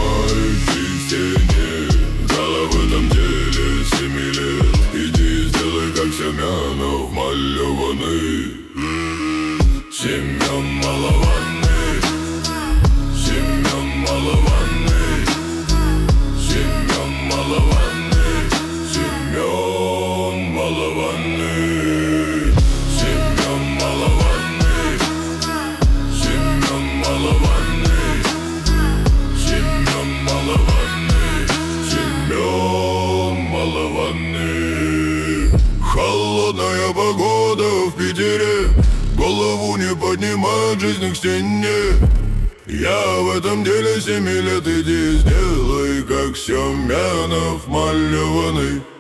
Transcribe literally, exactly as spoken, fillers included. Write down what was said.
Мающий в стене, зала в этом деле семи лет. Иди сделай как Семенов малеванный. Семен малованный, Семен малованный, Семен малованный, Семен малованный, Семен малованный, Семен малованный, Семен малованный, Семен малованный. Холодная погода в Питере, голову не поднимает, жизнь к стене. Я в этом деле семи лет, иди сделай как Семенов малеванный.